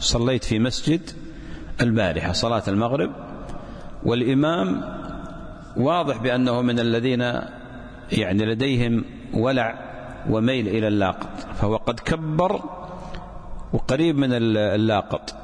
صليت في مسجد البارحة صلاة المغرب، والإمام واضح بأنه من الذين يعني لديهم ولع وميل إلى اللاقط، فهو قد كبر وقريب من اللاقط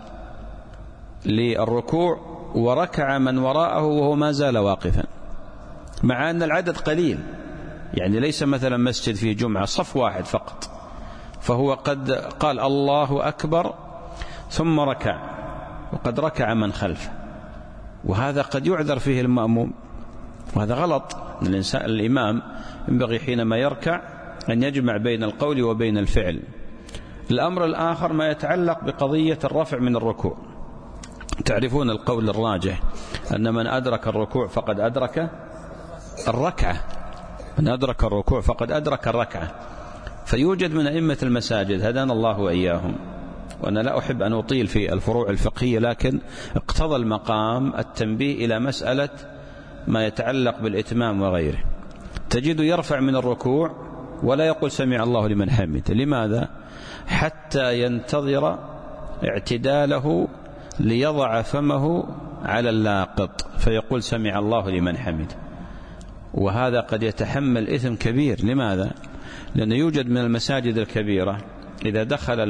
للركوع، وركع من وراءه وهو ما زال واقفا، مع أن العدد قليل، يعني ليس مثلا مسجد في جمعة صف واحد فقط، فهو قد قال الله أكبر ثم ركع، وقد ركع من خلفه، وهذا قد يعذر فيه المأموم، وهذا غلط. الإمام ينبغي حينما يركع أن يجمع بين القول وبين الفعل. الأمر الآخر ما يتعلق بقضية الرفع من الركوع. تعرفون القول الراجح أن من أدرك الركوع فقد أدرك الركعة، من أدرك الركوع فقد أدرك الركعة. فيوجد من أئمة المساجد هدانا الله وإياهم، وأنا لا أحب أن أطيل في الفروع الفقهية، لكن اقتضى المقام التنبيه إلى مسألة ما يتعلق بالإتمام وغيره. تجد يرفع من الركوع ولا يقول سمع الله لمن حمده. لماذا؟ حتى ينتظر اعتداله ليضع فمه على اللاقط فيقول سمع الله لمن حمده، وهذا قد يتحمل إثم كبير. لماذا؟ لأنه يوجد من المساجد الكبيرة إذا دخل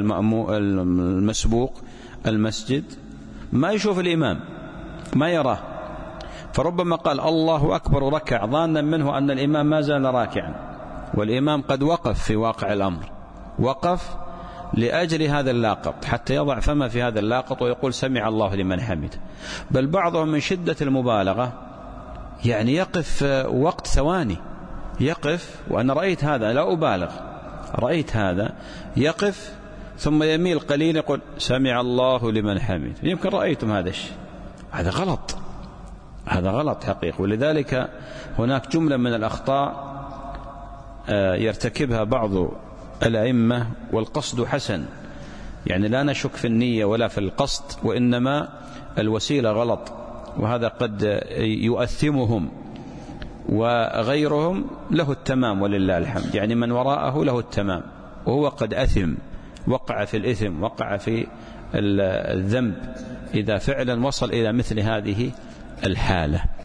المسبوق المسجد ما يشوف الإمام، ما يراه، فربما قال الله أكبر وركع ظانا منه أن الإمام ما زال راكعا، والإمام قد وقف في واقع الأمر، وقف لأجل هذا اللاقط حتى يضع فمه في هذا اللاقط ويقول سمع الله لمن حمده. بل بعضهم من شدة المبالغة يعني يقف وقت ثواني، يقف، وأنا رأيت هذا لا أبالغ، رأيت هذا يقف ثم يميل قليل يقول سمع الله لمن حمده. يمكن رأيتم هذا الشيء، هذا غلط، هذا غلط حقيقي. ولذلك هناك جملة من الأخطاء يرتكبها بعض الأئمة، والقصد حسن، يعني لا نشك في النية ولا في القصد، وإنما الوسيلة غلط، وهذا قد يؤثمهم، وغيرهم له التمام ولله الحمد، يعني من وراءه له التمام وهو قد أثم، وقع في الإثم، وقع في الذنب إذا فعلا وصل إلى مثل هذه الحالة.